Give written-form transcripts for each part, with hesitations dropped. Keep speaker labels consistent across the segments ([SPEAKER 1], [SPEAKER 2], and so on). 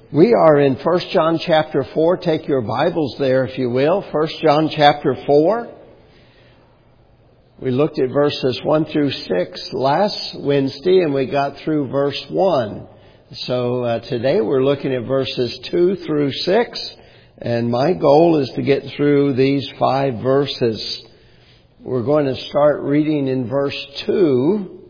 [SPEAKER 1] We are in 1 John chapter 4. Take your Bibles there, if you will. 1 John chapter 4. We looked at verses 1 through 6 last Wednesday, and we got through verse 1. So today we're looking at verses 2 through 6, and my goal is to get through these 5 verses. We're going to start reading in verse 2.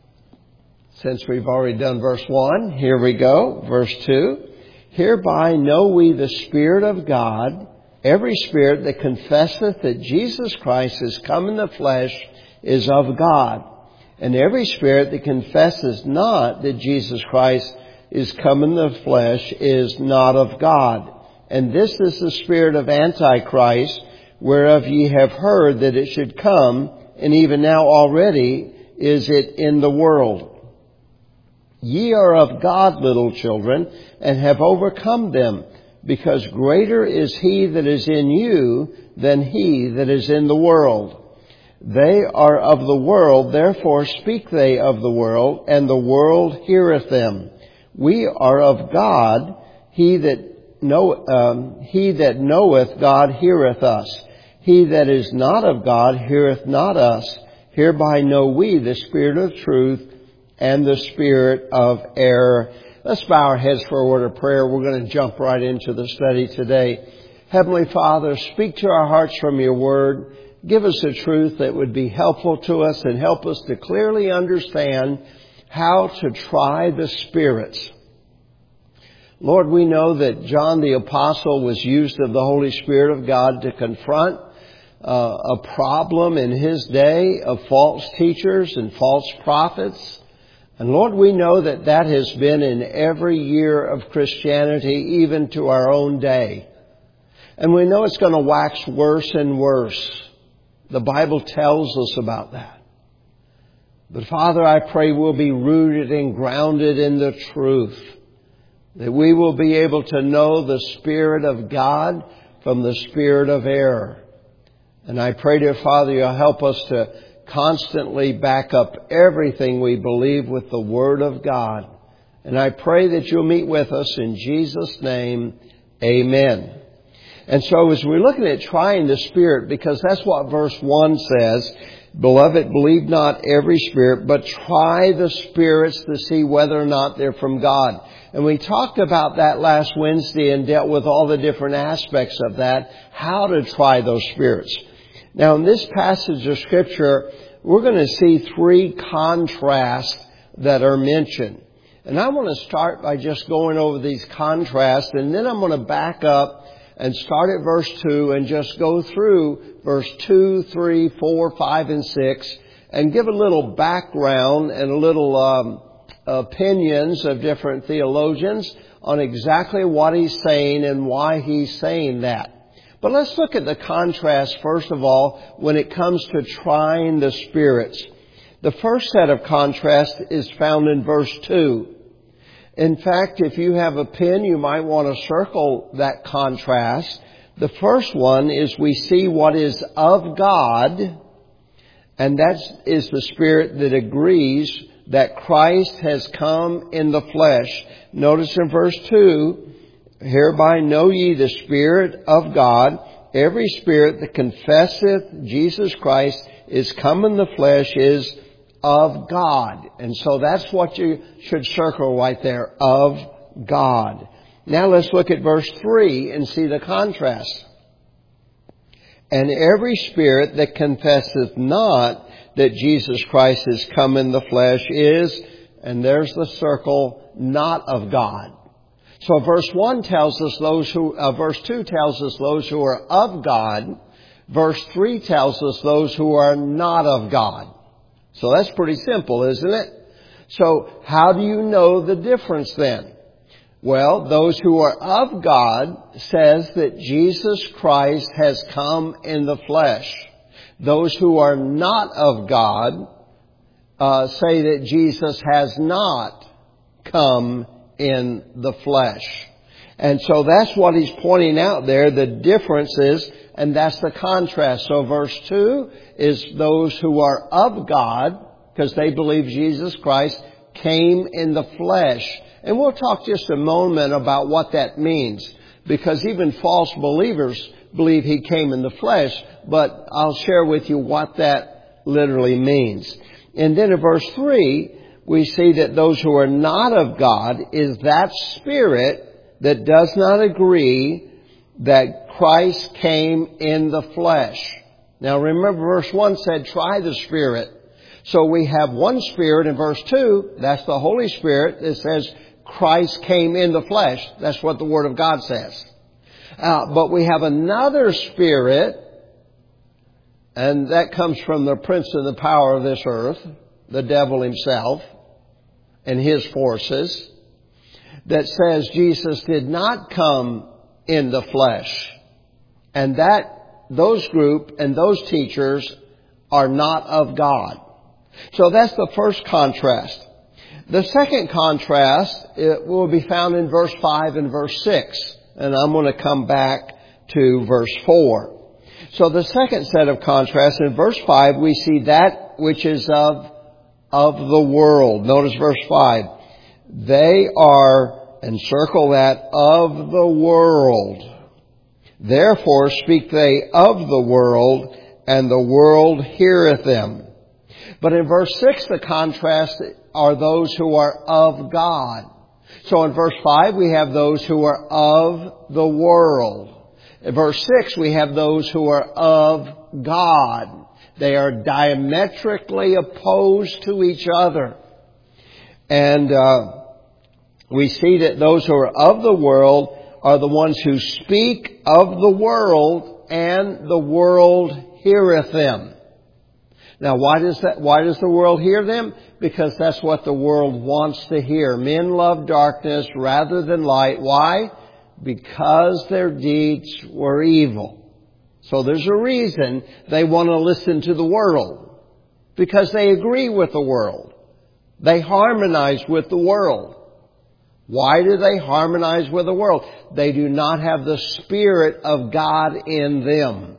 [SPEAKER 1] Since we've already done verse 1, here we go. Verse 2. Hereby know we the Spirit of God. Every spirit that confesseth that Jesus Christ is come in the flesh is of God. And every spirit that confesses not that Jesus Christ is come in the flesh is not of God. And this is the spirit of Antichrist, whereof ye have heard that it should come, and even now already is it in the world. Ye are of God, little children, and have overcome them, because greater is he that is in you than he that is in the world. They are of the world, therefore speak they of the world, and the world heareth them. We are of God, he that knoweth God heareth us. He that is not of God heareth not us. Hereby know we the spirit of truth and the spirit of error. Let's bow our heads for a word of prayer. We're going to jump right into the study today. Heavenly Father, speak to our hearts from your word. Give us a truth that would be helpful to us and help us to clearly understand how to try the spirits. Lord, we know that John the Apostle was used of the Holy Spirit of God to confront a problem in his day of false teachers and false prophets. And Lord, we know that that has been in every year of Christianity, even to our own day. And we know it's going to wax worse and worse. The Bible tells us about that. But Father, I pray we'll be rooted and grounded in the truth. That we will be able to know the Spirit of God from the spirit of error. And I pray, dear Father, you'll help us to constantly back up everything we believe with the Word of God. And I pray that you'll meet with us in Jesus' name. Amen. And so as we're looking at trying the Spirit, because that's what verse 1 says, Beloved, believe not every spirit, but try the spirits to see whether or not they're from God. And we talked about that last Wednesday and dealt with all the different aspects of that, how to try those spirits. Now, in this passage of Scripture, we're going to see 3 contrasts that are mentioned. And I want to start by just going over these contrasts, and then I'm going to back up and start at verse 2 and just go through verse 2, 3, 4, 5, and 6 and give a little background and a little opinions of different theologians on exactly what he's saying and why he's saying that. But let's look at the contrast, first of all, when it comes to trying the spirits. The first set of contrast is found in verse 2. In fact, if you have a pen, you might want to circle that contrast. The first one is we see what is of God, and that is the spirit that agrees that Christ has come in the flesh. Notice in verse 2, Hereby know ye the Spirit of God. Every spirit that confesseth Jesus Christ is come in the flesh is of God. And so that's what you should circle right there, of God. Now let's look at verse 3 and see the contrast. And every spirit that confesseth not that Jesus Christ is come in the flesh is, and there's the circle, not of God. So verse 1 tells us verse 2 tells us those who are of God. Verse 3 tells us those who are not of God. So that's pretty simple, isn't it? So how do you know the difference then? Well, those who are of God says that Jesus Christ has come in the flesh. Those who are not of God say that Jesus has not come in the flesh. And so that's what he's pointing out there, the differences, and that's the contrast. So verse 2 is those who are of God, because they believe Jesus Christ came in the flesh. And we'll talk just a moment about what that means, because even false believers believe He came in the flesh, but I'll share with you what that literally means. And then in verse 3, we see that those who are not of God is that spirit that does not agree that Christ came in the flesh. Now remember, verse 1 said, try the Spirit. So we have one Spirit in verse 2, that's the Holy Spirit, that says Christ came in the flesh. That's what the Word of God says. But we have another Spirit, and that comes from the prince and the power of this earth, the devil himself and his forces, that says Jesus did not come in the flesh. And those group and those teachers are not of God. So that's the first contrast. The second contrast will be found in verse 5 and verse 6. And I'm going to come back to verse 4. So the second set of contrasts, in verse 5, we see that which is of the world. Notice verse 5. They are, and circle that, of the world. Therefore speak they of the world, and the world heareth them. But in verse 6, the contrast are those who are of God. So in verse 5, we have those who are of the world. In verse 6, we have those who are of God. They are diametrically opposed to each other. And we see that those who are of the world are the ones who speak of the world, and the world heareth them. Now, why does the world hear them? Because that's what the world wants to hear. Men love darkness rather than light. Why? Because their deeds were evil. So there's a reason they want to listen to the world. Because they agree with the world. They harmonize with the world. Why do they harmonize with the world? They do not have the Spirit of God in them.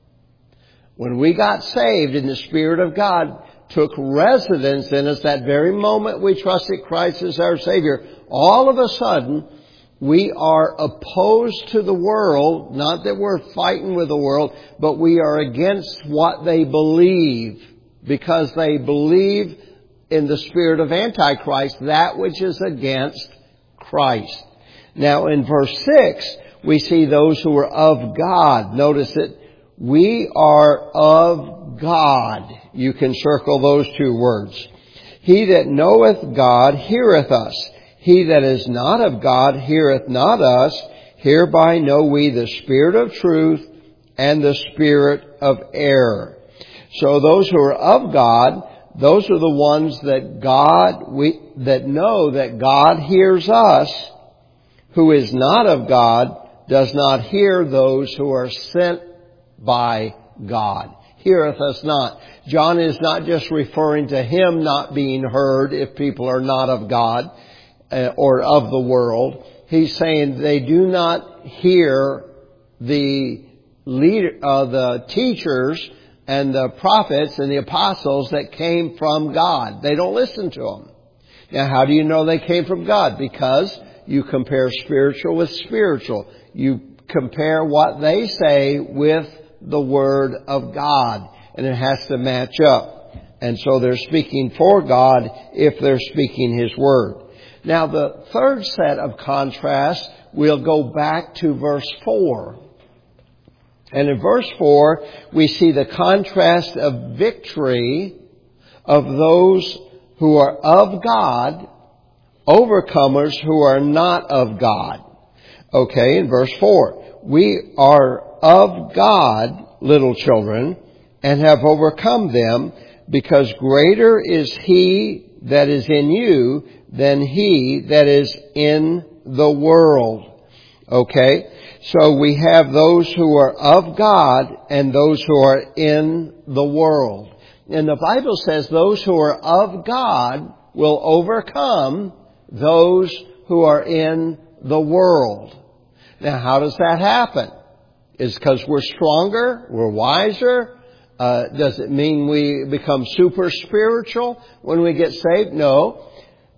[SPEAKER 1] When we got saved and the Spirit of God took residence in us, that very moment we trusted Christ as our Savior, all of a sudden we are opposed to the world. Not that we're fighting with the world, but we are against what they believe, because they believe in the spirit of Antichrist, that which is against Christ. Now in verse 6, we see those who are of God. Notice it. We are of God. You can circle those two words. He that knoweth God heareth us. He that is not of God heareth not us. Hereby know we the spirit of truth and the spirit of error. So those who are of God, those are the ones that that know that God hears us. Who is not of God does not hear those who are sent by God. Heareth us not. John is not just referring to him not being heard if people are not of God or of the world. He's saying they do not hear the teachers and the prophets and the apostles that came from God. They don't listen to them. Now, how do you know they came from God? Because you compare spiritual with spiritual. You compare what they say with the Word of God, and it has to match up. And so they're speaking for God if they're speaking His Word. Now the third set of contrasts, we'll go back to verse 4. And in verse 4, we see the contrast of victory of those who are of God, overcomers who are not of God. Okay, in verse 4, we are of God, little children, and have overcome them, because greater is He that is in you than he that is in the world. Okay? So we have those who are of God and those who are in the world. And the Bible says those who are of God will overcome those who are in the world. Now, how does that happen? Is it because we're stronger? We're wiser? Does it mean we become super spiritual when we get saved? No.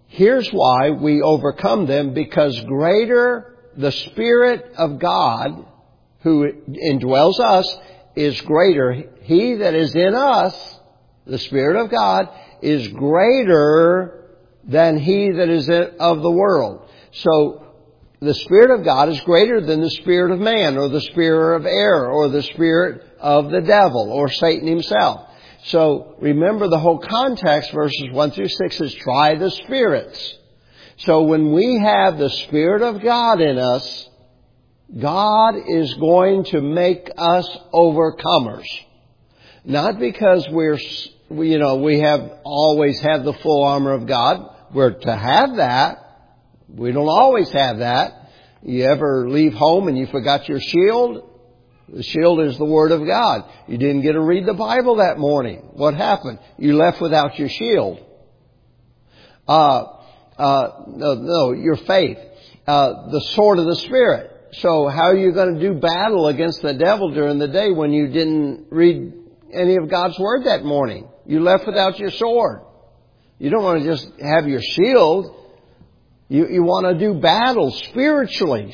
[SPEAKER 1] Here's why we overcome them, because greater the Spirit of God who indwells us is greater. He that is in us, the Spirit of God, is greater than he that is of the world. So the Spirit of God is greater than the spirit of man, or the spirit of error, or the spirit of the devil, or Satan himself. So remember, the whole context, verses 1 through 6, is try the spirits. So when we have the Spirit of God in us, God is going to make us overcomers. Not because we have always had the full armor of God. We're to have that. We don't always have that. You ever leave home and you forgot your shield? The shield is the Word of God. You didn't get to read the Bible that morning. What happened? You left without your shield. Your faith. The sword of the Spirit. So how are you going to do battle against the devil during the day when you didn't read any of God's Word that morning? You left without your sword. You don't want to just have your shield. You want to do battle spiritually.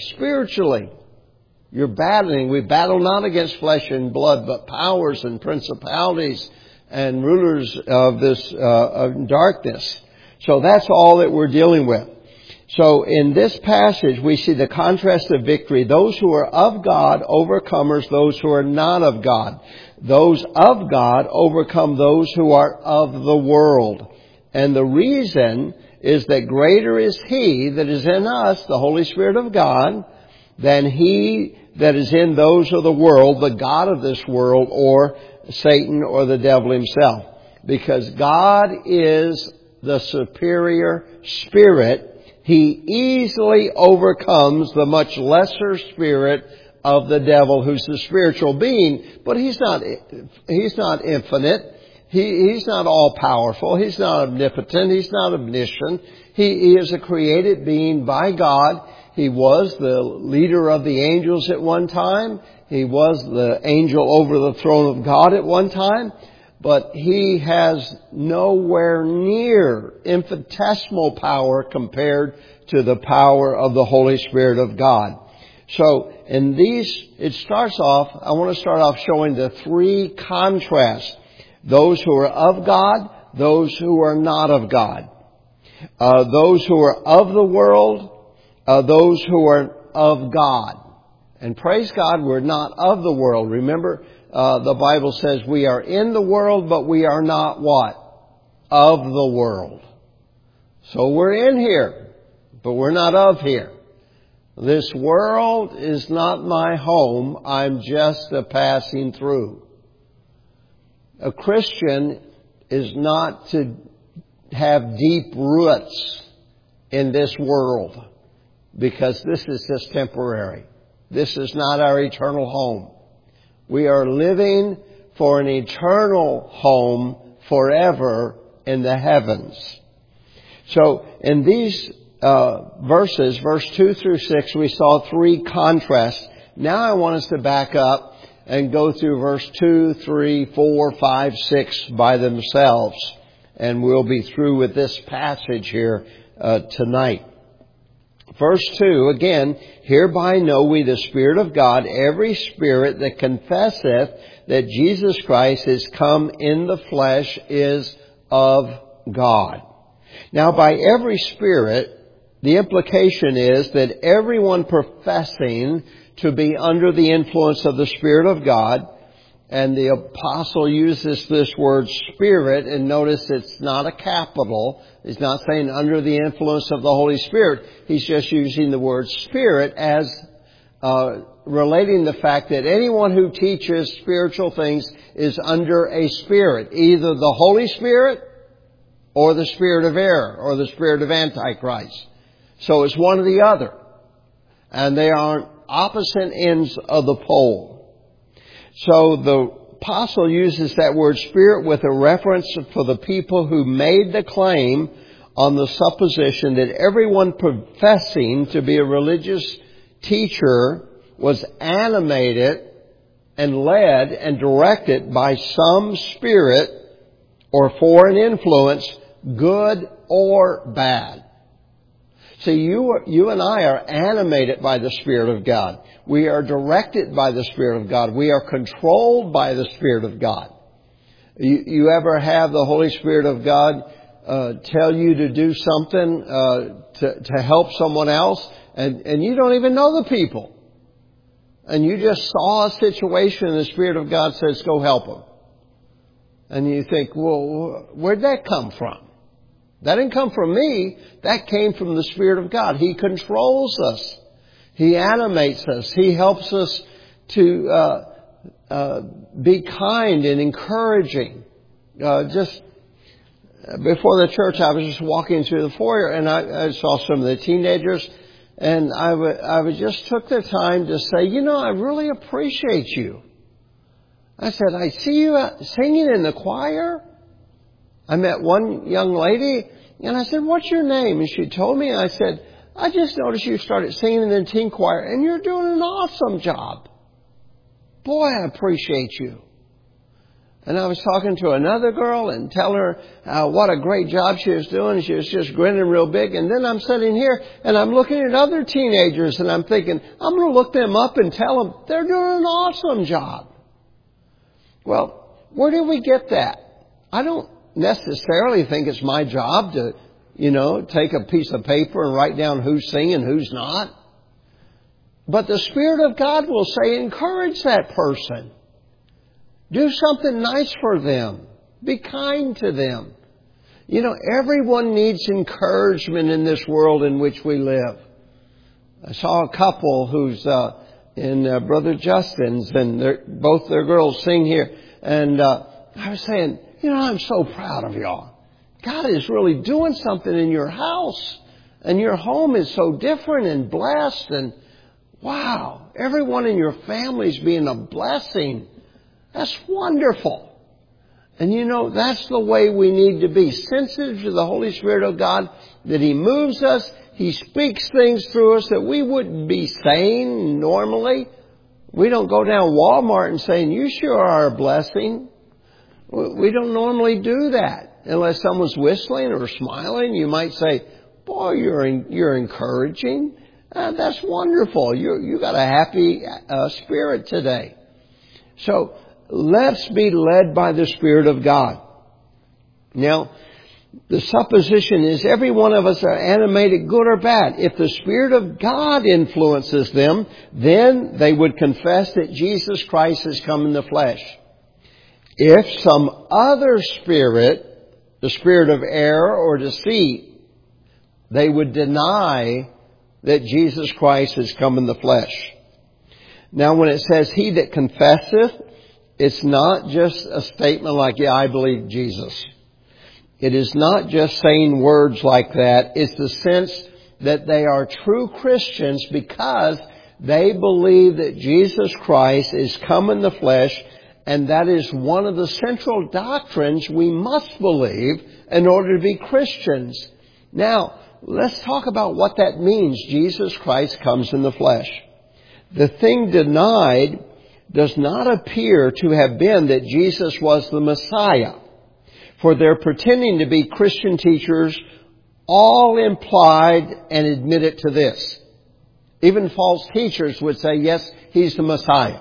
[SPEAKER 1] You're battling. We battle not against flesh and blood, but powers and principalities and rulers of this of darkness. So that's all that we're dealing with. So in this passage, we see the contrast of victory. Those who are of God, overcomers those who are not of God. Those of God overcome those who are of the world. And the reason is that greater is He that is in us, the Holy Spirit of God, than he that is in those of the world, the god of this world, or Satan, or the devil himself. Because God is the superior spirit, He easily overcomes the much lesser spirit of the devil, who's the spiritual being. But he's not infinite. He's not all powerful. He's not omnipotent. He's not omniscient. He is a created being by God. He was the leader of the angels at one time. He was the angel over the throne of God at one time. But he has nowhere near infinitesimal power compared to the power of the Holy Spirit of God. So in these, I want to start off showing the three contrasts. Those who are of God, those who are not of God. Those who are of the world, those who are of God. And praise God, we're not of the world. Remember, the Bible says we are in the world, but we are not what? Of the world. So we're in here, but we're not of here. This world is not my home. I'm just a passing through. A Christian is not to have deep roots in this world, because this is just temporary. This is not our eternal home. We are living for an eternal home forever in the heavens. So in these verses, verse 2 through 6, we saw three contrasts. Now I want us to back up and go through verse 2, 3, 4, 5, 6 by themselves. And we'll be through with this passage here tonight. Verse 2, again, hereby know we the Spirit of God, every spirit that confesseth that Jesus Christ is come in the flesh is of God. Now, by every spirit, the implication is that everyone professing to be under the influence of the Spirit of God, and the apostle uses this word spirit, and notice it's not a capital. He's not saying under the influence of the Holy Spirit. He's just using the word spirit as relating the fact that anyone who teaches spiritual things is under a spirit, either the Holy Spirit or the spirit of error or the spirit of Antichrist. So it's one or the other. And they are opposite ends of the pole. So the apostle uses that word spirit with a reference for the people who made the claim on the supposition that everyone professing to be a religious teacher was animated and led and directed by some spirit or foreign influence, good or bad. See, you and I are animated by the Spirit of God. We are directed by the Spirit of God. We are controlled by the Spirit of God. You ever have the Holy Spirit of God tell you to do something to help someone else, and you don't even know the people, and you just saw a situation and the Spirit of God says, go help them. And you think, well, where'd that come from? That didn't come from me. That came from the Spirit of God. He controls us. He animates us. He helps us to be kind and encouraging. Just before the church, I was just walking through the foyer, and I saw some of the teenagers, and I just took the time to say, I really appreciate you. I said, I see you singing in the choir. I met one young lady, and I said, what's your name? And she told me, and I said, I just noticed you started singing in the teen choir, and you're doing an awesome job. Boy, I appreciate you. And I was talking to another girl and telling her what a great job she was doing. She was just grinning real big. And then I'm sitting here and I'm looking at other teenagers and I'm thinking, I'm going to look them up and tell them they're doing an awesome job. Well, where do we get that? I don't necessarily think it's my job to, take a piece of paper and write down who's singing, who's not. But the Spirit of God will say, encourage that person. Do something nice for them. Be kind to them. Everyone needs encouragement in this world in which we live. I saw a couple who's in Brother Justin's, and both their girls sing here. And I was saying, I'm so proud of y'all. God is really doing something in your house. And your home is so different and blessed. And wow, everyone in your family is being a blessing. That's wonderful. And that's the way we need to be. Sensitive to the Holy Spirit of God, that He moves us. He speaks things through us that we wouldn't be saying normally. We don't go down Walmart and saying, you sure are a blessing. We don't normally do that. Unless someone's whistling or smiling, you might say, boy, you're encouraging. That's wonderful. You got a happy spirit today. So let's be led by the Spirit of God. Now, the supposition is every one of us are animated, good or bad. If the Spirit of God influences them, then they would confess that Jesus Christ has come in the flesh. If some other spirit, the spirit of error or deceit, they would deny that Jesus Christ has come in the flesh. Now, when it says, he that confesseth, it's not just a statement like, yeah, I believe Jesus. It is not just saying words like that. It's the sense that they are true Christians because they believe that Jesus Christ is come in the flesh, and that is one of the central doctrines we must believe in order to be Christians. Now, let's talk about what that means. Jesus Christ comes in the flesh. The thing denied does not appear to have been that Jesus was the Messiah. For they're pretending to be Christian teachers, all implied and admitted to this. Even false teachers would say, yes, he's the Messiah.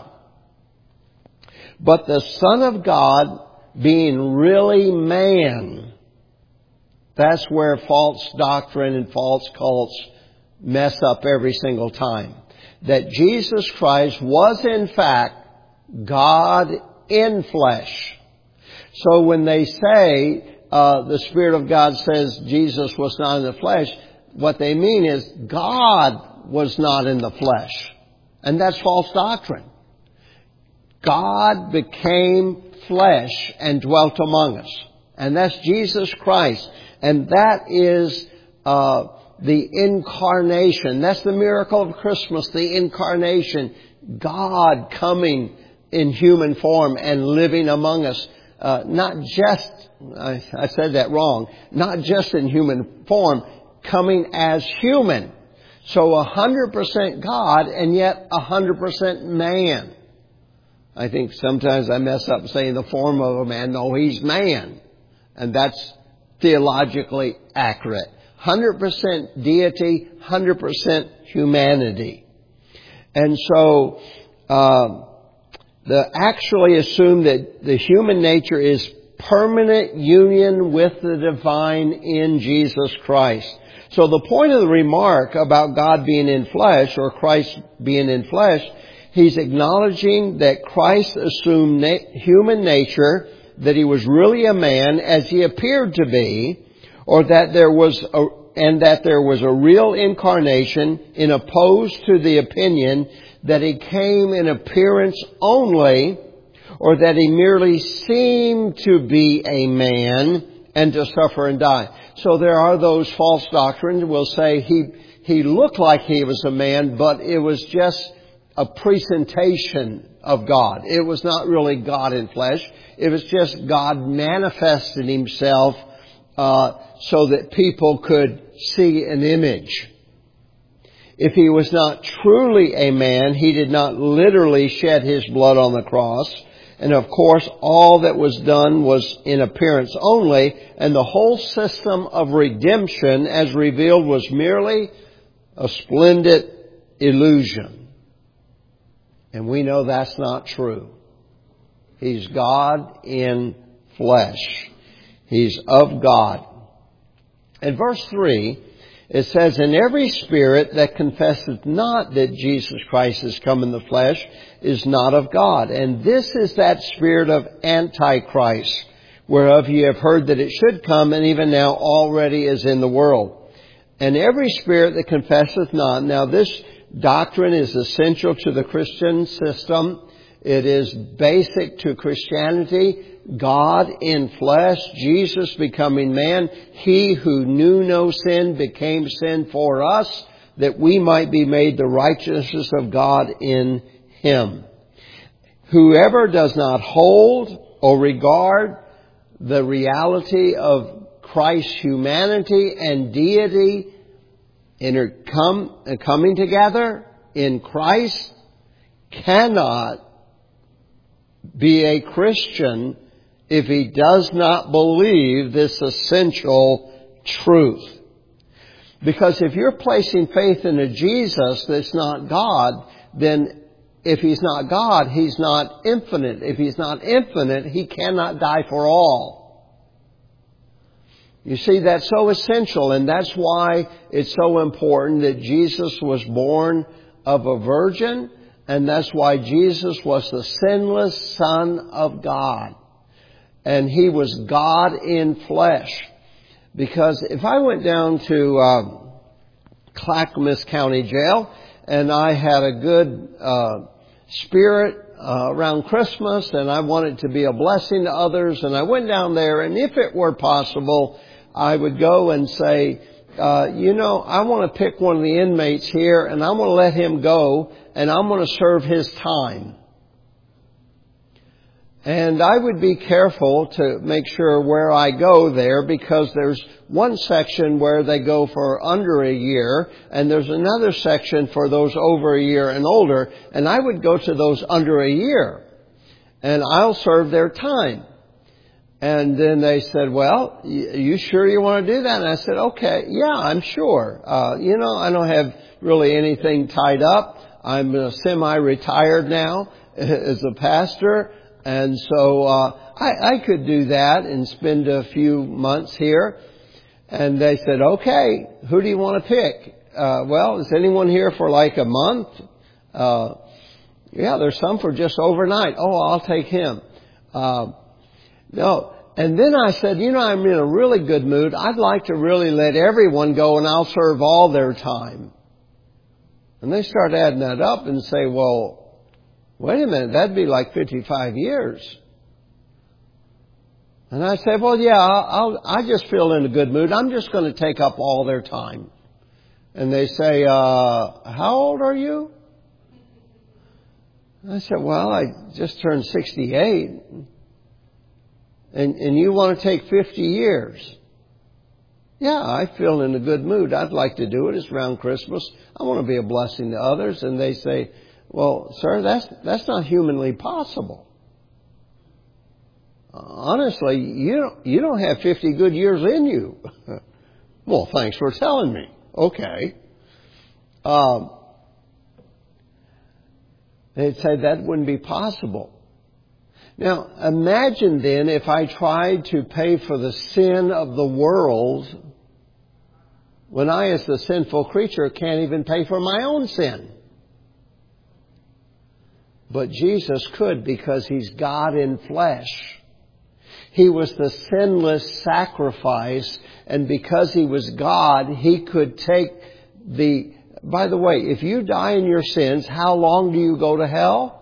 [SPEAKER 1] But the Son of God being really man, that's where false doctrine and false cults mess up every single time. That Jesus Christ was in fact God in flesh. So when they say the Spirit of God says Jesus was not in the flesh, what they mean is God was not in the flesh. And that's false doctrine. God became flesh and dwelt among us. And that's Jesus Christ. And that is the incarnation. That's the miracle of Christmas, the incarnation. God coming in human form and living among us. Not just, I said that wrong, not just in human form, coming as human. So 100% God and yet 100% man. I think sometimes I mess up saying the form of a man. No, he's man. And that's theologically accurate. 100% deity, 100% humanity. And so, they actually assume that the human nature is permanent union with the divine in Jesus Christ. So the point of the remark about God being in flesh, or Christ being in flesh, he's acknowledging that Christ assumed human nature, that he was really a man as he appeared to be, or that there was a real incarnation, in opposed to the opinion that he came in appearance only, or that he merely seemed to be a man and to suffer and die. So there are those false doctrines who will say he looked like he was a man, but it was just a presentation of God. It was not really God in flesh. It was just God manifested himself so that people could see an image. If he was not truly a man, he did not literally shed his blood on the cross. And of course, all that was done was in appearance only, and the whole system of redemption as revealed was merely a splendid illusion. And we know that's not true. He's God in flesh. He's of God. In verse 3, it says, "And every spirit that confesseth not that Jesus Christ is come in the flesh is not of God. And this is that spirit of Antichrist, whereof ye have heard that it should come, and even now already is in the world. And every spirit that confesseth not." Now this doctrine is essential to the Christian system. It is basic to Christianity. God in flesh, Jesus becoming man. He who knew no sin became sin for us, that we might be made the righteousness of God in him. Whoever does not hold or regard the reality of Christ's humanity and deity coming together in Christ cannot be a Christian if he does not believe this essential truth. Because if you're placing faith in a Jesus that's not God, then if he's not God, he's not infinite. If he's not infinite, he cannot die for all. You see, that's so essential, and that's why it's so important that Jesus was born of a virgin, and that's why Jesus was the sinless Son of God. And he was God in flesh. Because if I went down to Clackamas County Jail and I had a good spirit around Christmas and I wanted to be a blessing to others, and I went down there, and if it were possible, I would go and say, I want to pick one of the inmates here, and I'm going to let him go, and I'm going to serve his time. And I would be careful to make sure where I go there, because there's one section where they go for under a year, and there's another section for those over a year and older, and I would go to those under a year, and I'll serve their time. And then they said, "Well, you sure you want to do that?" And I said, "Okay, yeah, I'm sure. I don't have really anything tied up. I'm semi-retired now as a pastor. And so I could do that and spend a few months here." And they said, "Okay, who do you want to pick?" "Well, is anyone here for like a month?" "Yeah, there's some for just overnight." "Oh, I'll take him." No. And then I said, I'm in a really good mood. I'd like to really let everyone go, and I'll serve all their time. And they start adding that up and say, "Well, wait a minute, that'd be like 55 years. And I said, "Well, yeah, I just feel in a good mood. I'm just going to take up all their time." And they say, "How old are you?" I said, "Well, I just turned 68. And you want to take 50 years?" "Yeah, I feel in a good mood. I'd like to do it. It's around Christmas. I want to be a blessing to others." And they say, "Well, sir, that's not humanly possible. Honestly, you don't have 50 good years in you." Well, thanks for telling me. Okay. They'd say that wouldn't be possible. Now, imagine then if I tried to pay for the sin of the world when I, as the sinful creature, can't even pay for my own sin. But Jesus could, because He's God in flesh. He was the sinless sacrifice, and because He was God, He could take the... By the way, if you die in your sins, how long do you go to hell?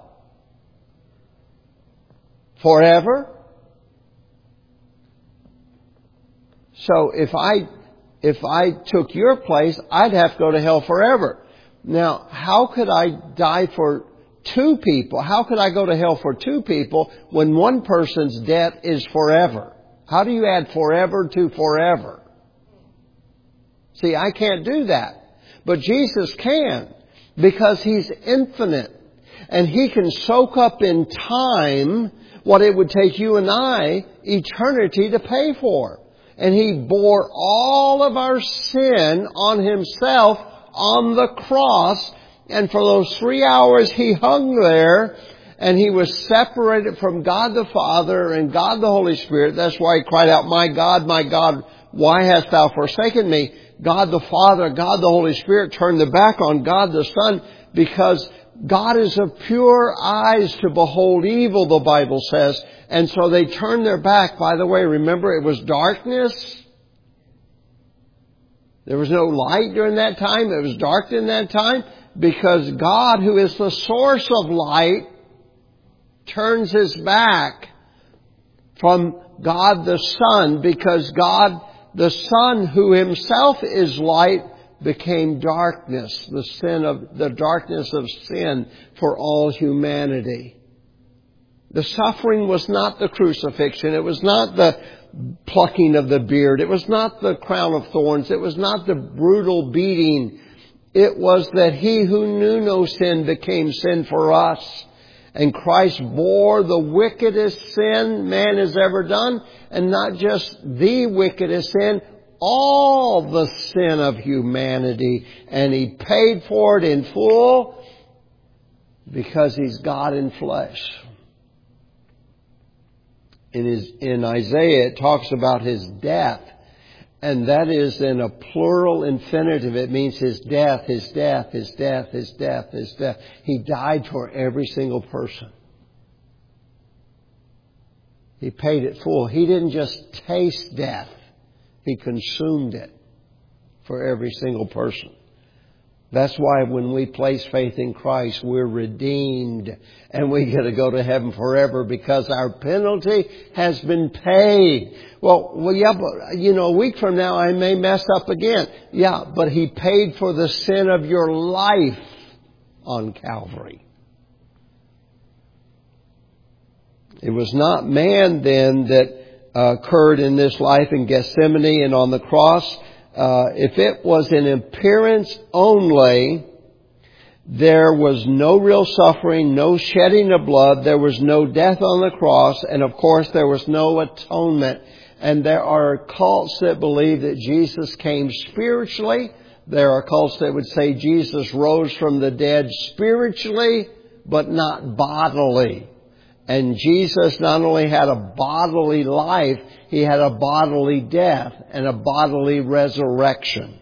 [SPEAKER 1] Forever? So if I took your place, I'd have to go to hell forever. Now, how could I die for two people? How could I go to hell for two people when one person's death is forever? How do you add forever to forever? See, I can't do that. But Jesus can, because He's infinite. And He can soak up in time what it would take you and I eternity to pay for. And He bore all of our sin on Himself on the cross. And for those 3 hours He hung there, and He was separated from God the Father and God the Holy Spirit. That's why He cried out, my God, why hast Thou forsaken me? God the Father, God the Holy Spirit turned their back on God the Son, because God is of pure eyes to behold evil, the Bible says. And so they turned their back. By the way, remember, it was darkness. There was no light during that time. It was dark in that time, because God, who is the source of light, turns His back from God the Son, because God the Son, who Himself is light, became darkness, the darkness of sin for all humanity. The suffering was not the crucifixion. It was not the plucking of the beard. It was not the crown of thorns. It was not the brutal beating. It was that He who knew no sin became sin for us. And Christ bore the wickedest sin man has ever done, and not just the wickedest sin, all the sin of humanity. And He paid for it in full because He's God in flesh. In Isaiah, it talks about His death. And that is in a plural infinitive. It means His death, His death, His death, His death, His death. He died for every single person. He paid it full. He didn't just taste death. He consumed it for every single person. That's why when we place faith in Christ, we're redeemed and we get to go to heaven forever, because our penalty has been paid. Well, yeah, but, a week from now I may mess up again. Yeah, but He paid for the sin of your life on Calvary. It was not man then that occurred in this life in Gethsemane and on the cross. If it was in appearance only, there was no real suffering, no shedding of blood, there was no death on the cross, and of course there was no atonement. And there are cults that believe that Jesus came spiritually. There are cults that would say Jesus rose from the dead spiritually, but not bodily. And Jesus not only had a bodily life, He had a bodily death and a bodily resurrection.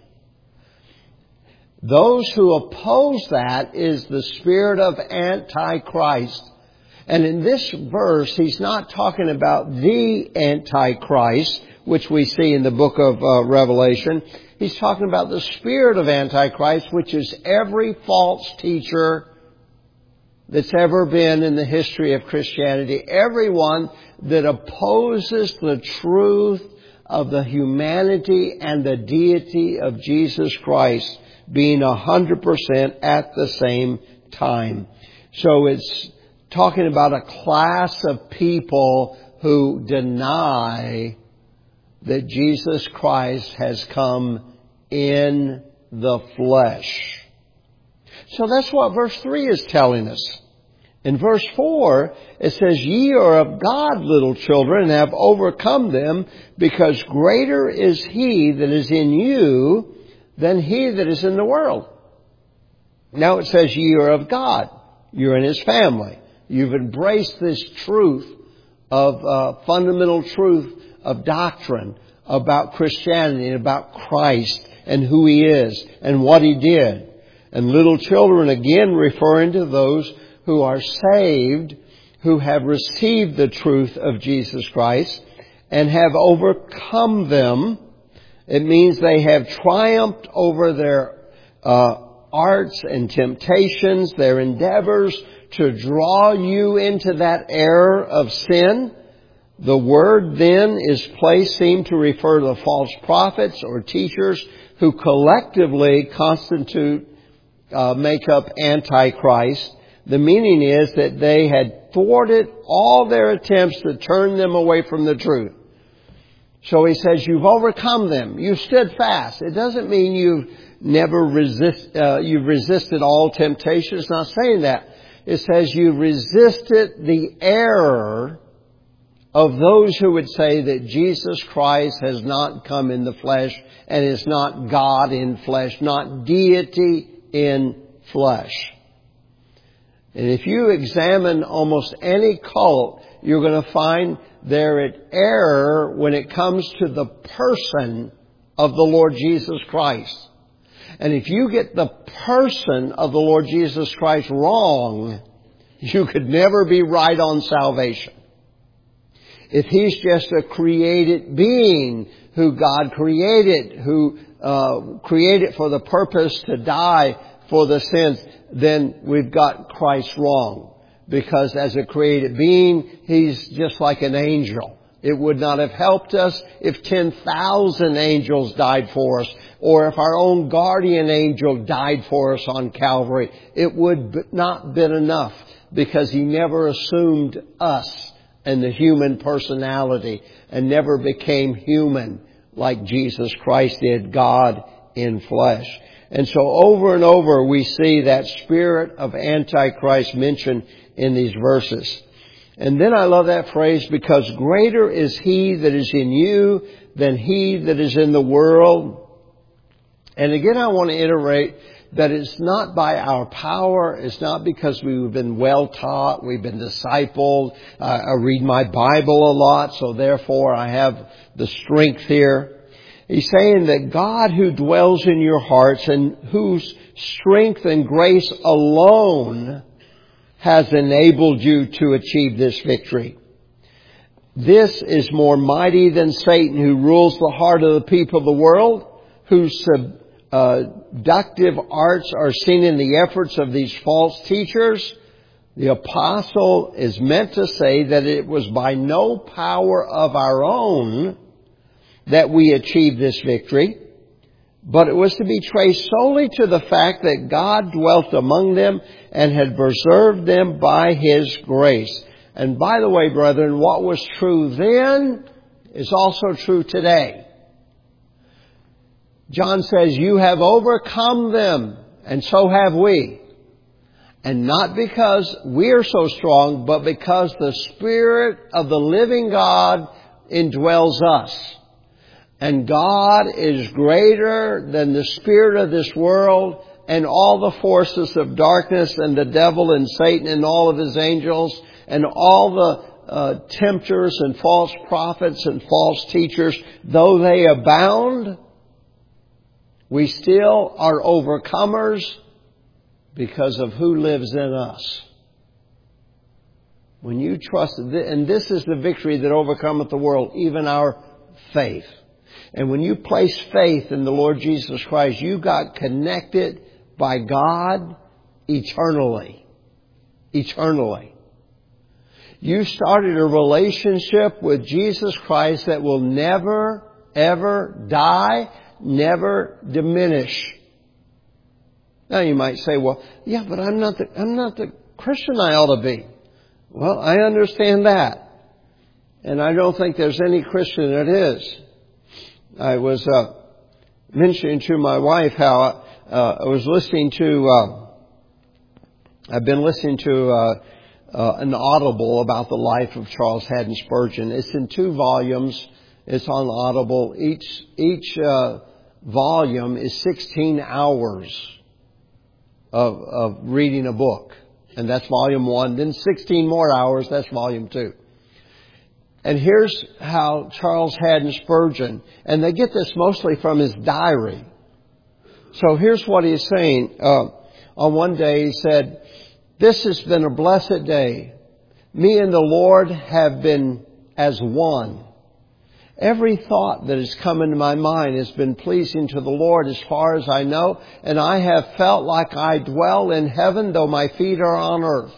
[SPEAKER 1] Those who oppose that is the spirit of Antichrist. And in this verse, He's not talking about the Antichrist, which we see in the book of Revelation. He's talking about the spirit of Antichrist, which is every false teacher that's ever been in the history of Christianity. Everyone that opposes the truth of the humanity and the deity of Jesus Christ being 100% at the same time. So it's talking about a class of people who deny that Jesus Christ has come in the flesh. So that's what verse 3 is telling us. In verse 4, it says, "Ye are of God, little children, and have overcome them, because greater is He that is in you than he that is in the world." Now it says, "Ye are of God." You're in His family. You've embraced this truth of fundamental truth of doctrine about Christianity and about Christ and who He is and what He did. And little children, again referring to those who are saved, who have received the truth of Jesus Christ and have overcome them. It means they have triumphed over their arts and temptations, their endeavors to draw you into that error of sin. The word then is placed, seem to refer to the false prophets or teachers who collectively make up Antichrist. The meaning is that they had thwarted all their attempts to turn them away from the truth. So he says, you've overcome them. You stood fast. It doesn't mean you've resisted all temptation. It's not saying that. It says you resisted the error of those who would say that Jesus Christ has not come in the flesh and is not God in flesh, not deity in flesh. And if you examine almost any cult, you're going to find they're at error when it comes to the person of the Lord Jesus Christ. And if you get the person of the Lord Jesus Christ wrong, you could never be right on salvation. If He's just a created being who God created, who created for the purpose to die for the sins, then we've got Christ wrong. Because as a created being, He's just like an angel. It would not have helped us if 10,000 angels died for us, or if our own guardian angel died for us on Calvary. It would not been enough, because He never assumed us and the human personality and never became human like Jesus Christ did, God in flesh. And so over and over we see that spirit of Antichrist mentioned in these verses. And then I love that phrase, because greater is He that is in you than he that is in the world. And again, I want to iterate that it's not by our power. It's not because we've been well taught, we've been discipled. I read my Bible a lot, so therefore I have the strength here. He's saying that God who dwells in your hearts and whose strength and grace alone has enabled you to achieve this victory. This is more mighty than Satan, who rules the heart of the people of the world, whose seductive arts are seen in the efforts of these false teachers. The apostle is meant to say that it was by no power of our own that we achieved this victory, but it was to be traced solely to the fact that God dwelt among them and had preserved them by His grace. And by the way, brethren, what was true then is also true today. John says, you have overcome them, and so have we. And not because we're so strong, but because the Spirit of the living God indwells us. And God is greater than the spirit of this world and all the forces of darkness and the devil and Satan and all of his angels and all the tempters and false prophets and false teachers. Though they abound, we still are overcomers because of who lives in us. When you trust, and this is the victory that overcometh the world, even our faith. And when you place faith in the Lord Jesus Christ, you got connected by God eternally. Eternally. You started a relationship with Jesus Christ that will never, ever die, never diminish. Now you might say, well, yeah, but I'm not the Christian I ought to be. Well, I understand that. And I don't think there's any Christian that is. I was mentioning to my wife how I was listening to. I've been listening to an audible about the life of Charles Haddon Spurgeon. It's in 2 volumes. It's on Audible. Each volume is 16 hours of reading a book. And that's volume 1. Then 16 more hours, that's volume 2. And here's how Charles Haddon Spurgeon, and they get this mostly from his diary. So here's what he's saying. On one day he said, "This has been a blessed day. Me and the Lord have been as one. Every thought that has come into my mind has been pleasing to the Lord as far as I know, and I have felt like I dwell in heaven though my feet are on earth."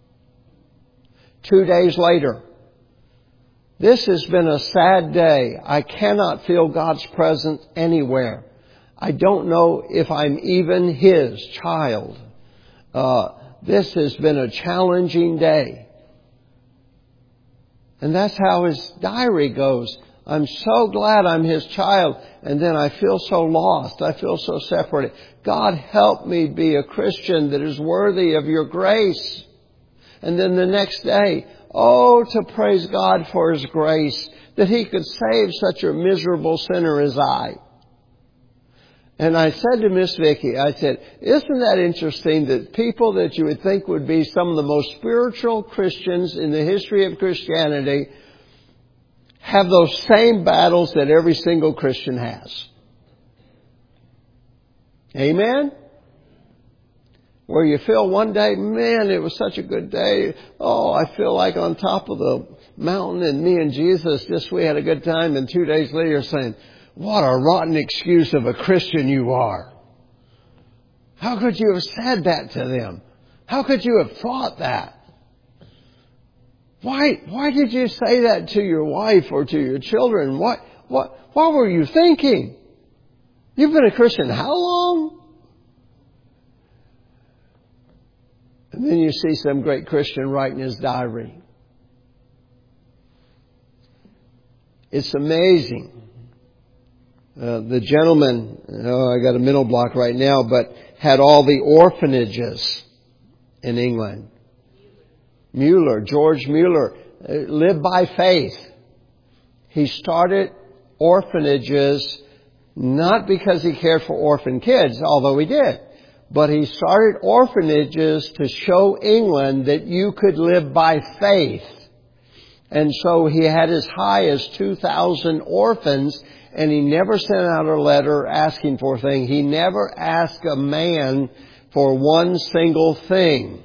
[SPEAKER 1] 2 days later, "This has been a sad day. I cannot feel God's presence anywhere. I don't know if I'm even His child. This has been a challenging day." And that's how his diary goes. "I'm so glad I'm His child, and then I feel so lost. I feel so separated. God, help me be a Christian that is worthy of Your grace." And then the next day, oh, to praise God for His grace, that He could save such a miserable sinner as I. And I said to Miss Vicki, I said, "Isn't that interesting that people that you would think would be some of the most spiritual Christians in the history of Christianity have those same battles that every single Christian has?" Amen? Where you feel one day, man, it was such a good day. Oh, I feel like on top of the mountain and me and Jesus, we had a good time. And 2 days later you're saying, "What a rotten excuse of a Christian you are. How could you have said that to them? How could you have thought that? Why did you say that to your wife or to your children? What were you thinking? You've been a Christian how long?" And then you see some great Christian writing his diary. It's amazing. The gentleman, I got a mental block right now, but had all the orphanages in England. George Mueller, lived by faith. He started orphanages not because he cared for orphan kids, although he did. But he started orphanages to show England that you could live by faith. And so he had as high as 2,000 orphans, and he never sent out a letter asking for a thing. He never asked a man for one single thing.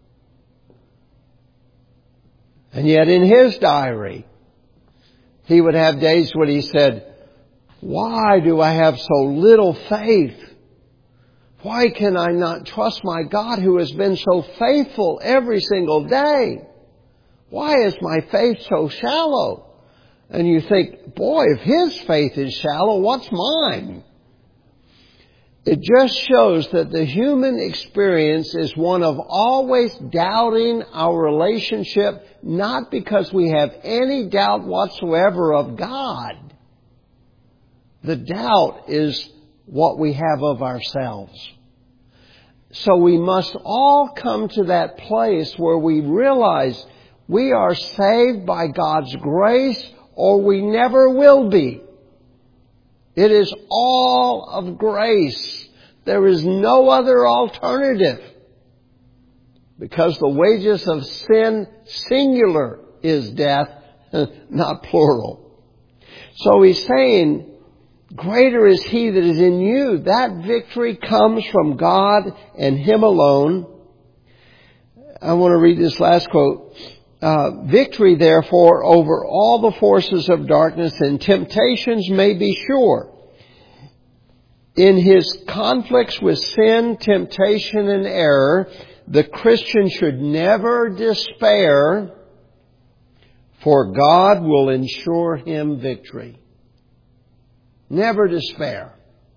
[SPEAKER 1] And yet in his diary, he would have days when he said, "Why do I have so little faith? Why can I not trust my God who has been so faithful every single day? Why is my faith so shallow?" And you think, boy, if his faith is shallow, what's mine? It just shows that the human experience is one of always doubting our relationship, not because we have any doubt whatsoever of God. The doubt is what we have of ourselves. So we must all come to that place where we realize we are saved by God's grace, or we never will be. It is all of grace. There is no other alternative. Because the wages of sin, singular, is death, not plural. So he's saying, greater is He that is in you. That victory comes from God and Him alone. I want to read this last quote. "Victory, therefore, over all the forces of darkness and temptations may be sure. In his conflicts with sin, temptation, and error, the Christian should never despair, for God will ensure him victory." Never despair.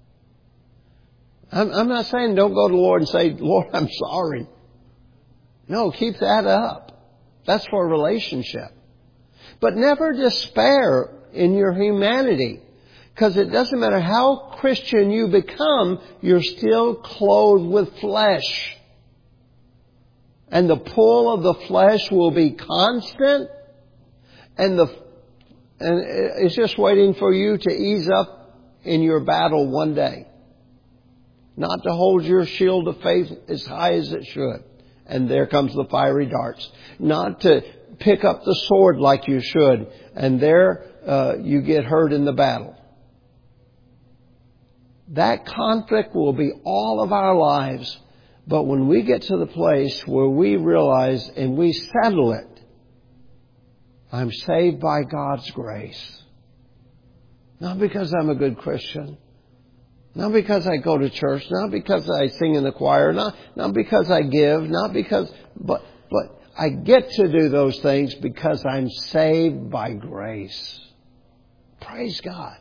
[SPEAKER 1] I'm not saying don't go to the Lord and say, "Lord, I'm sorry." No, keep that up. That's for a relationship. But never despair in your humanity. Because it doesn't matter how Christian you become, you're still clothed with flesh. And the pull of the flesh will be constant. And it's just waiting for you to ease up in your battle one day. Not to hold your shield of faith as high as it should. And there comes the fiery darts. Not to pick up the sword like you should. And there you get hurt in the battle. That conflict will be all of our lives. But when we get to the place where we realize and we settle it, I'm saved by God's grace. Not because I'm a good Christian. Not because I go to church. Not because I sing in the choir. Not because I give. Not because... But I get to do those things because I'm saved by grace. Praise God.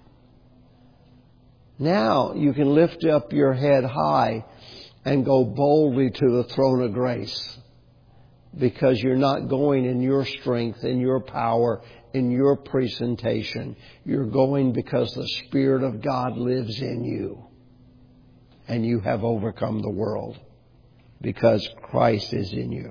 [SPEAKER 1] Now you can lift up your head high and go boldly to the throne of grace. Because you're not going in your strength, in your power, in your presentation. You're going because the Spirit of God lives in you. And you have overcome the world. Because Christ is in you.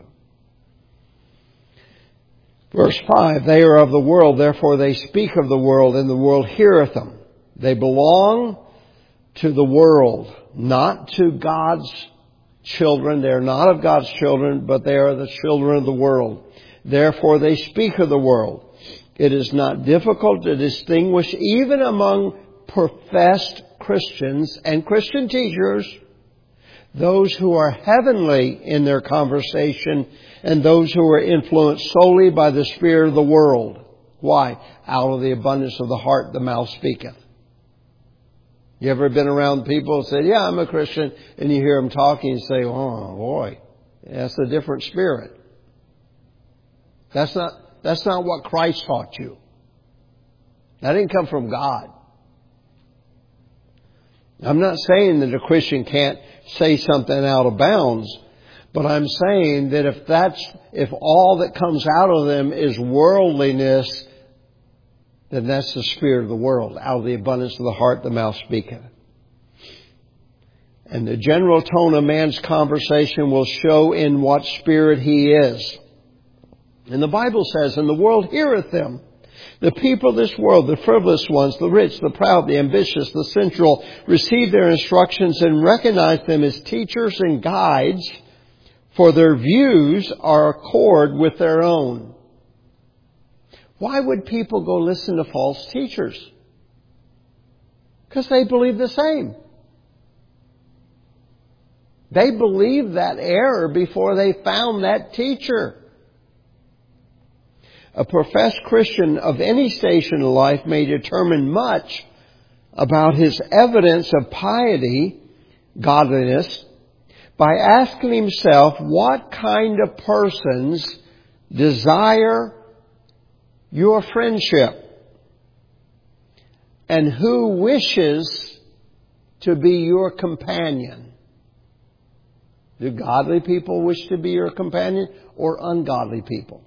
[SPEAKER 1] Verse 5, they are of the world, therefore they speak of the world, and the world heareth them. They belong to the world, not to God's children. They are not of God's children, but they are the children of the world. Therefore they speak of the world. It is not difficult to distinguish even among professed Christians and Christian teachers those who are heavenly in their conversation and those who are influenced solely by the spirit of the world. Why? Out of the abundance of the heart the mouth speaketh. You ever been around people who say, yeah, I'm a Christian, and you hear them talking and say, oh boy, that's a different spirit. That's not what Christ taught you. That didn't come from God. I'm not saying that a Christian can't say something out of bounds, but I'm saying that if all that comes out of them is worldliness, then that's the spirit of the world. Out of the abundance of the heart, the mouth speaketh. And the general tone of man's conversation will show in what spirit he is. And the Bible says, and the world heareth them. The people of this world, the frivolous ones, the rich, the proud, the ambitious, the sensual, receive their instructions and recognize them as teachers and guides, for their views are accord with their own. Why would people go listen to false teachers? Because they believe the same. They believed that error before they found that teacher. A professed Christian of any station in life may determine much about his evidence of piety, godliness, by asking himself what kind of persons desire your friendship and who wishes to be your companion. Do godly people wish to be your companion or ungodly people?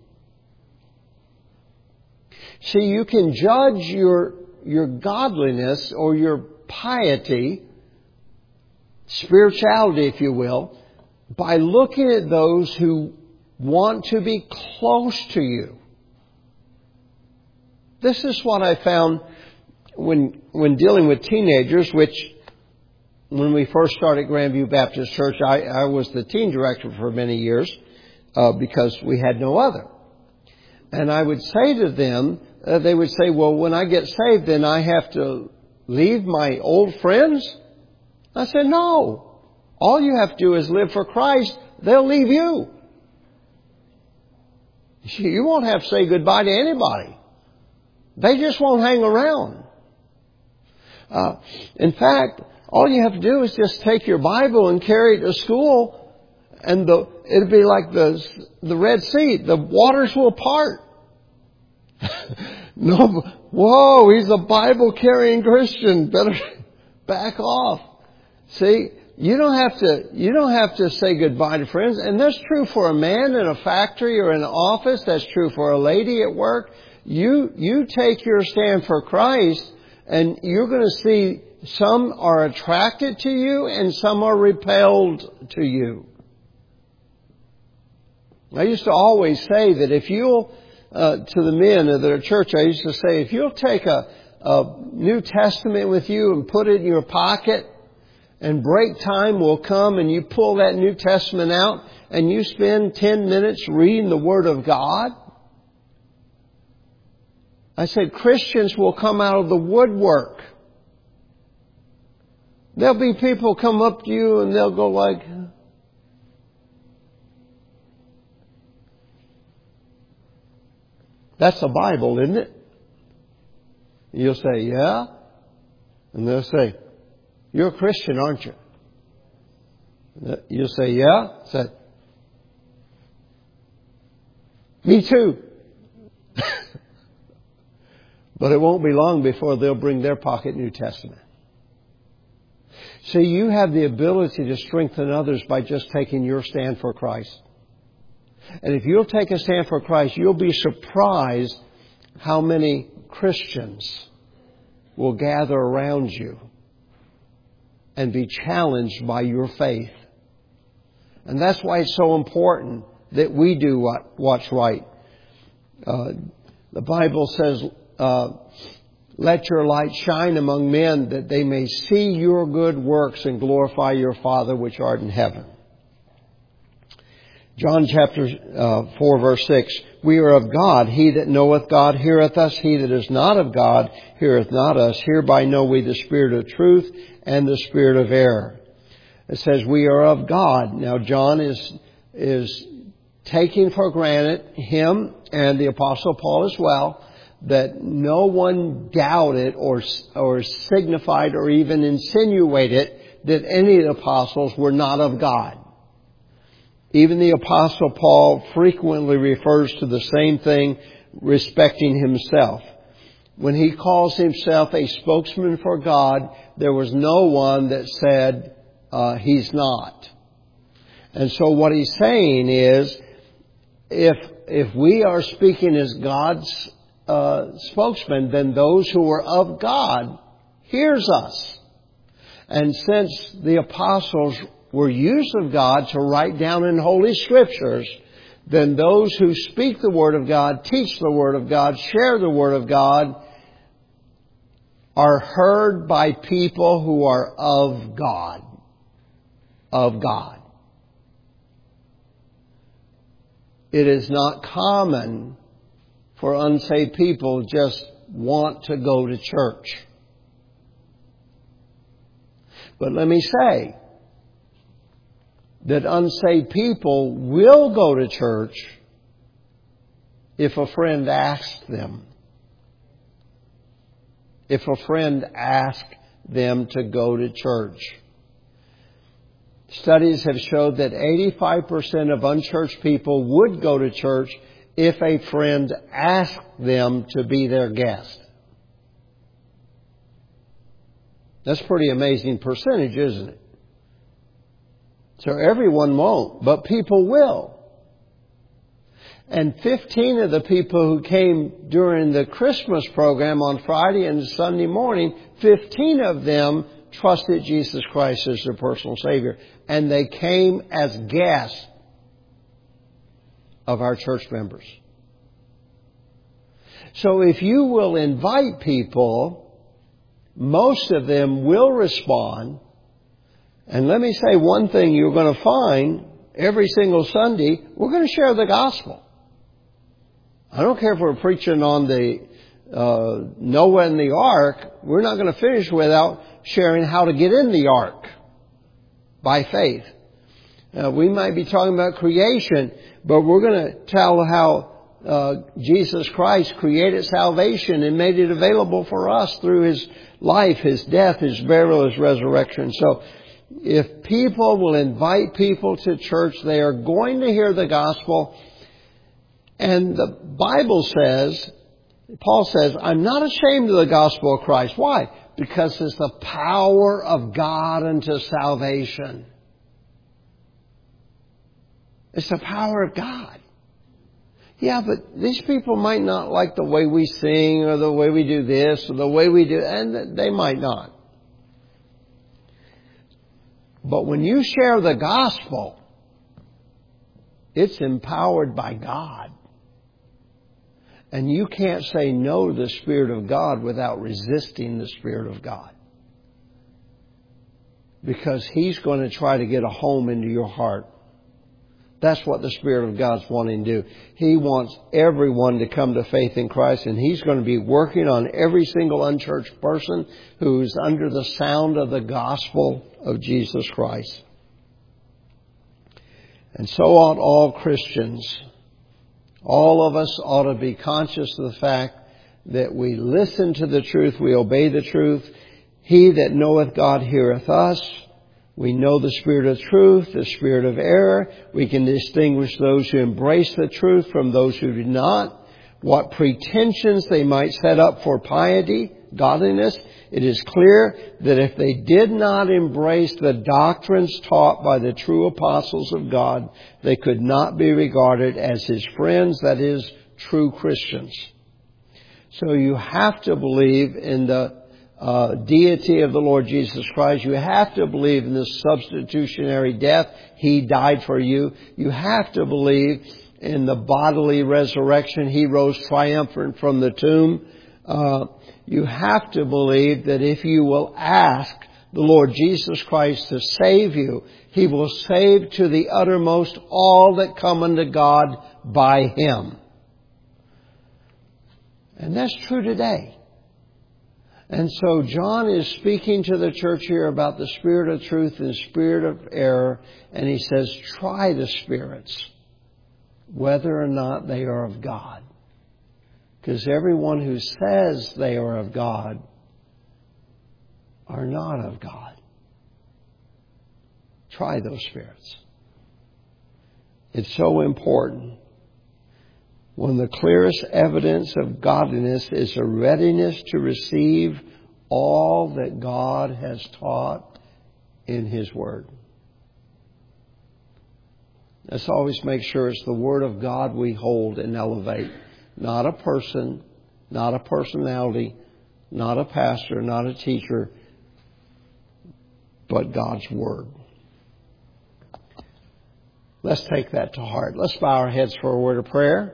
[SPEAKER 1] See, you can judge your godliness or your piety, spirituality, if you will, by looking at those who want to be close to you. This is what I found when dealing with teenagers, which when we first started Grandview Baptist Church, I was the teen director for many years because we had no other. And I would say to them, they would say, well, when I get saved, then I have to leave my old friends? I said, no. All you have to do is live for Christ. They'll leave you. You won't have to say goodbye to anybody. They just won't hang around. In fact, all you have to do is just take your Bible and carry it to school, and it'll be like the Red Sea. The waters will part. No, whoa, he's a Bible-carrying Christian. Better back off. See, you don't have to say goodbye to friends. And that's true for a man in a factory or in an office. That's true for a lady at work. You take your stand for Christ, and you're going to see some are attracted to you and some are repelled to you. I used to always say that if you'll, to the men of their church, I used to say, if you'll take a New Testament with you and put it in your pocket, and break time will come and you pull that New Testament out and you spend 10 minutes reading the Word of God, I said Christians will come out of the woodwork. There'll be people come up to you and they'll go like, "That's the Bible, isn't it?" You'll say, "Yeah." And they'll say, "You're a Christian, aren't you?" You'll say, "Yeah." Say, "Me too." But it won't be long before they'll bring their pocket New Testament. See, you have the ability to strengthen others by just taking your stand for Christ. And if you'll take a stand for Christ, you'll be surprised how many Christians will gather around you and be challenged by your faith. And that's why it's so important that we do what's right. The Bible says, "Let your light shine among men that they may see your good works and glorify your Father which art in heaven." John chapter 4 verse 6, "We are of God. He that knoweth God heareth us. He that is not of God heareth not us. Hereby know we the spirit of truth and the spirit of error." It says we are of God. Now John is taking for granted, him and the Apostle Paul as well, that no one doubted or signified or even insinuated that any of the apostles were not of God. Even the Apostle Paul frequently refers to the same thing respecting himself. When he calls himself a spokesman for God, there was no one that said he's not. And so what he's saying is, if we are speaking as God's spokesman, then those who are of God hears us. And since the apostles were used of God to write down in Holy Scriptures, then those who speak the Word of God, teach the Word of God, share the Word of God, are heard by people who are of God. Of God. It is not common for unsaved people just want to go to church. But let me say that unsaved people will go to church if a friend asks them. If a friend asks them to go to church. Studies have showed that 85% of unchurched people would go to church if a friend asked them to be their guest. That's a pretty amazing percentage, isn't it? So everyone won't, but people will. And 15 of the people who came during the Christmas program on Friday and Sunday morning, 15 of them trusted Jesus Christ as their personal Savior. And they came as guests of our church members. So if you will invite people, most of them will respond. And let me say one thing you're going to find every single Sunday, we're going to share the gospel. I don't care if we're preaching on the Noah and the ark. We're not going to finish without sharing how to get in the ark by faith. We might be talking about creation, but we're going to tell how Jesus Christ created salvation and made it available for us through His life, His death, His burial, His resurrection. So if people will invite people to church, they are going to hear the gospel. And the Bible says, Paul says, I'm not ashamed of the gospel of Christ. Why? Because it's the power of God unto salvation. It's the power of God. Yeah, but these people might not like the way we sing or the way we do this or the way we do, and they might not. But when you share the gospel, It's empowered by God. And you can't say no to the Spirit of God without resisting the Spirit of God. Because He's going to try to get a home into your heart. That's what the Spirit of God's wanting to do. He wants everyone to come to faith in Christ, and He's going to be working on every single unchurched person who's under the sound of the gospel of Jesus Christ. And so ought all Christians. All of us ought to be conscious of the fact that we listen to the truth, we obey the truth. He that knoweth God heareth us. We know the spirit of truth, the spirit of error. We can distinguish those who embrace the truth from those who do not. What pretensions they might set up for piety, godliness. It is clear that if they did not embrace the doctrines taught by the true apostles of God, they could not be regarded as His friends, that is, true Christians. So you have to believe in the deity of the Lord Jesus Christ. You have to believe in the substitutionary death. He died for you. You have to believe in the bodily resurrection. He rose triumphant from the tomb. You have to believe that if you will ask the Lord Jesus Christ to save you, He will save to the uttermost all that come unto God by Him. And that's true today. And so John is speaking to the church here about the spirit of truth and spirit of error. And he says, try the spirits, whether or not they are of God. Because everyone who says they are of God are not of God. Try those spirits. It's so important. One of the clearest evidence of godliness is a readiness to receive all that God has taught in His Word. Let's always make sure it's the Word of God we hold and elevate. Not a person, not a personality, not a pastor, not a teacher, but God's Word. Let's take that to heart. Let's bow our heads for a word of prayer.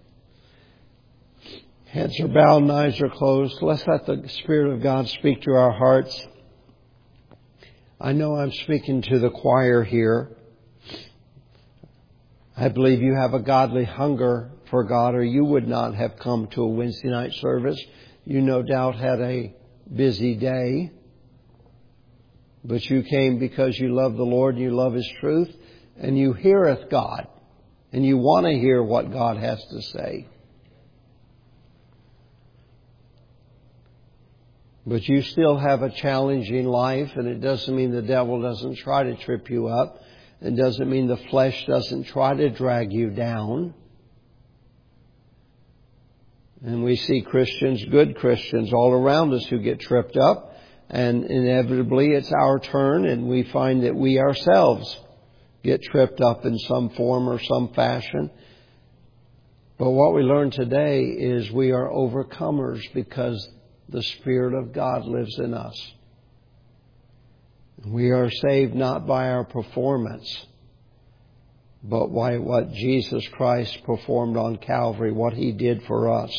[SPEAKER 1] Heads are bowed and eyes are closed. Let's let the Spirit of God speak to our hearts. I know I'm speaking to the choir here. I believe you have a godly hunger for God, or you would not have come to a Wednesday night service. You no doubt had a busy day. But you came because you love the Lord and you love His truth. And you heareth God. And you want to hear what God has to say. But you still have a challenging life, and it doesn't mean the devil doesn't try to trip you up. It doesn't mean the flesh doesn't try to drag you down. And we see Christians, good Christians all around us who get tripped up. And inevitably it's our turn, and we find that we ourselves get tripped up in some form or some fashion. But what we learn today is we are overcomers because the Spirit of God lives in us. We are saved not by our performance, but by what Jesus Christ performed on Calvary, what He did for us.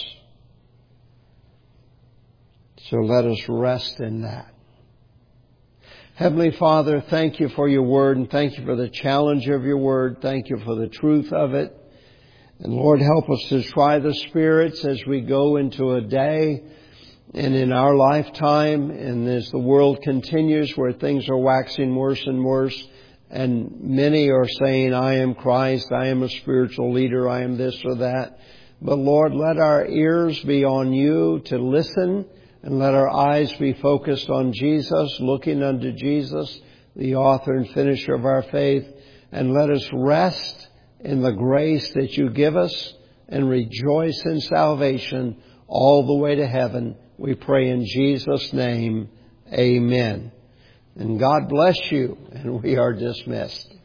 [SPEAKER 1] So let us rest in that. Heavenly Father, thank You for Your Word, and thank You for the challenge of Your Word. Thank You for the truth of it. And Lord, help us to try the spirits as we go into a day and in our lifetime, and as the world continues where things are waxing worse and worse, and many are saying, I am Christ, I am a spiritual leader, I am this or that. But Lord, let our ears be on You to listen, and let our eyes be focused on Jesus, looking unto Jesus, the author and finisher of our faith, and let us rest in the grace that You give us and rejoice in salvation all the way to heaven. We pray in Jesus' name, amen. And God bless you, and we are dismissed.